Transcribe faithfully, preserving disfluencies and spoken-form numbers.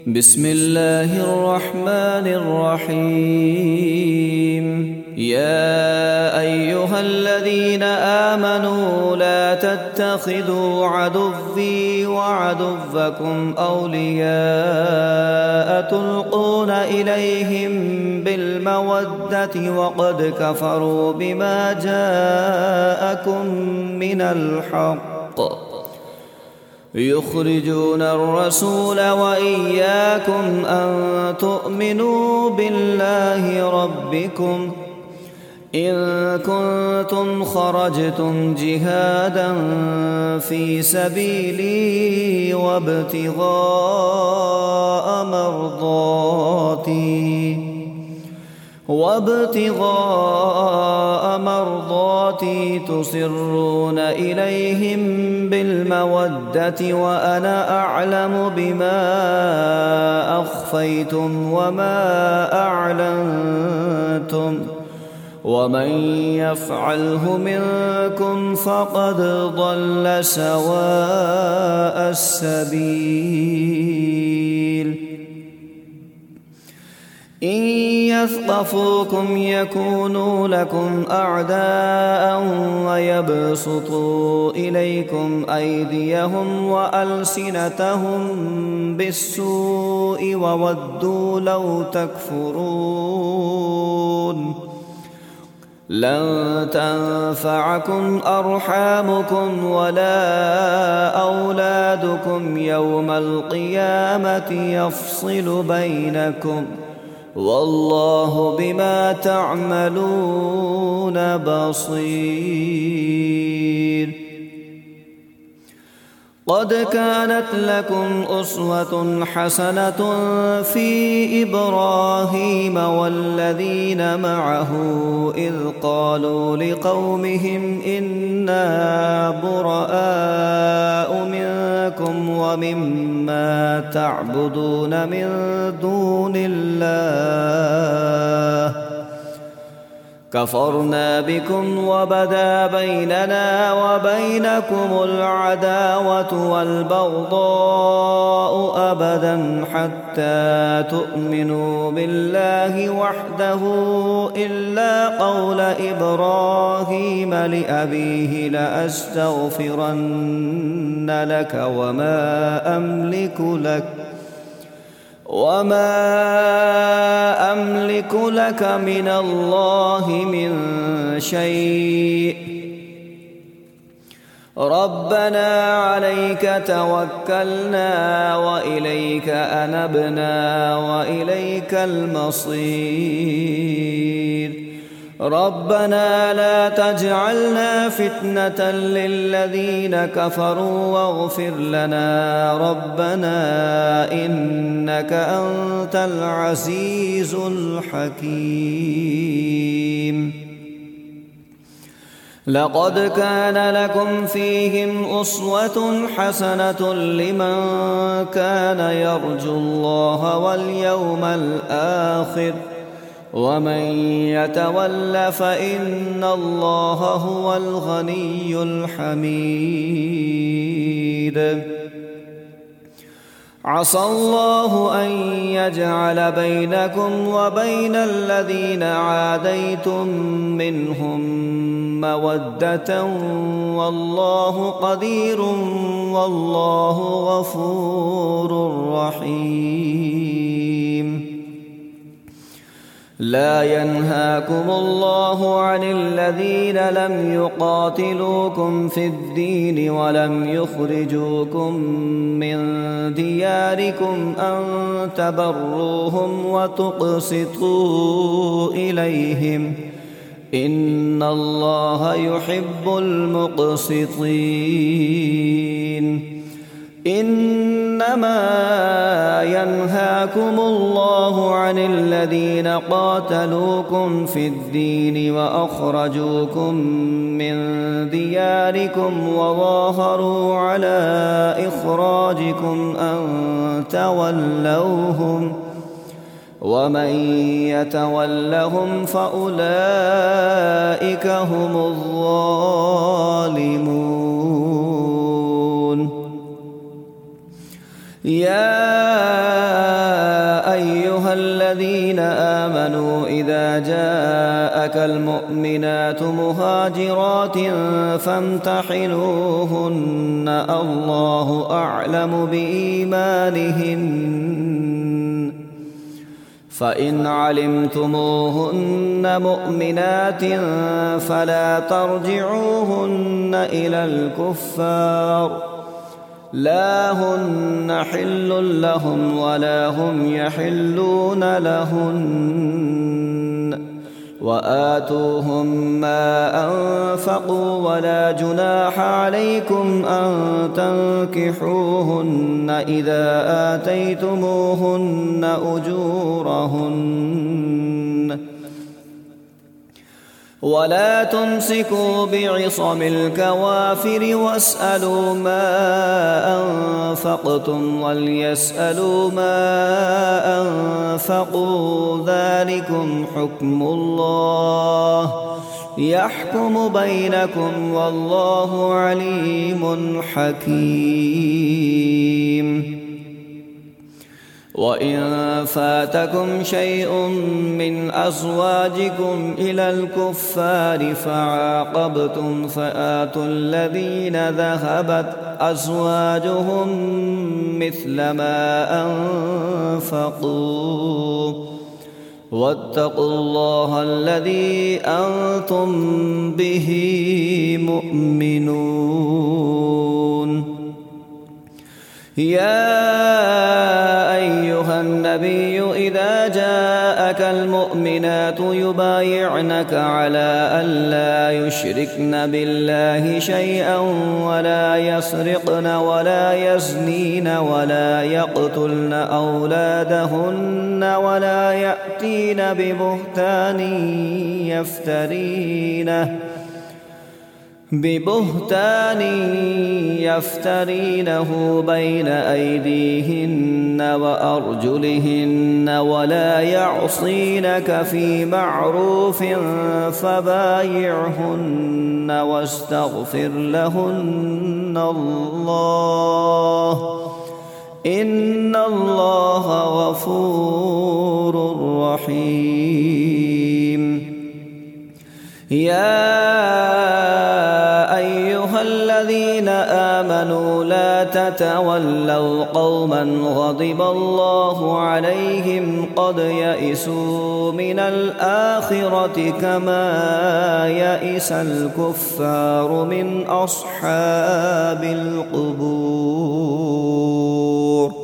بسم الله الرحمن الرحيم. يا أيها الذين آمنوا لا تتخذوا عدوي وعدوكم أولياء تلقون إليهم بالمودة وقد كفروا بما جاءكم من الحق يخرجون الرسول وإياكم أن تؤمنوا بالله ربكم إن كنتم خرجتم جهادا في سبيلي وابتغاء مرضاتي وابتغاء مرضاتي تسرون إليهم بالمودة وأنا أعلم بما أخفيتم وما أعلنتم ومن يفعله منكم فقد ضل سواء السبيل. إن يثقفوكم يكونوا لكم أعداء ويبسطوا إليكم أيديهم وألسنتهم بالسوء وودوا لو تكفرون. لن تنفعكم أرحامكم ولا أولادكم يوم القيامة يفصل بينكم والله بما تعملون بصير. قد كانت لكم أسوة حسنة في إبراهيم والذين معه إذ قالوا لقومهم إنا براء منكم ومما تعبدون من دون الله كفرنا بكم وبدا بيننا وبينكم العداوة والبغضاء أبدا حتى تؤمنوا بالله وحده إلا قول إبراهيم لأبيه لأستغفرن لك وما أملك لك وما أملك لك من الله من شيء ربنا عليك توكلنا وإليك أنبنا وإليك المصير. ربنا لا تجعلنا فتنة للذين كفروا واغفر لنا ربنا إنك أنت العزيز الحكيم. لقد كان لكم فيهم أسوة حسنة لمن كان يرجو الله واليوم الآخر ومن يتول فإن الله هو الغني الحميد. عسى الله أن يجعل بينكم وبين الذين عاديتم منهم مودة والله قدير والله غفور رحيم. لا ينهاكم الله عن الذين لم يقاتلوكم في الدين ولم يخرجوكم من دياركم أن تبروهم وتقسطوا إليهم إن الله يحب المقسطين. إنما ينهاكم الله عن الذين قاتلوكم في الدين وأخرجوكم من دياركم وظاهروا على إخراجكم أن تولوهم ومن يتولهم فأولئك هم الظالمون. يا الذين آمنوا إذا جاءك المؤمنات مهاجرات فامتحنوهن الله أعلم بإيمانهن فإن علمتموهن مؤمنات فلا ترجعوهن إلى الكفار لا هن حل لهم ولا هم يحلون لهن وآتوهم ما أنفقوا ولا جناح عليكم أن تنكحوهن إذا آتيتموهن أجورهن ولا تمسكوا بعصم الكوافر واسألوا ما أنفقتم وليسألوا ما أنفقوا ذلكم حكم الله يحكم بينكم والله عليم حكيم. وإن فاتكم شيء من أزواجكم إلى الكفار فعاقبتم فآتوا الذين ذهبت أزواجهم مثل ما أنفقوا واتقوا الله الذي أنتم به مؤمنون. يا أيها النبي إذا جاءك المؤمنات يبايعنك على ألا يشركن بالله شيئا ولا يسرقن ولا يزنين ولا يقتلن أولادهن ولا يأتين ببهتان يفترينه ببهتان يفترينه بين أيديهن وأرجلهن ولا يعصينك في معروف فبايعهن واستغفر لهن الله إن الله غفور رحيم. يا أيها الذين آمنوا لا تتولوا قوما غضب الله عليهم قد يئسوا من الآخرة كما يئس الكفار من أصحاب القبور.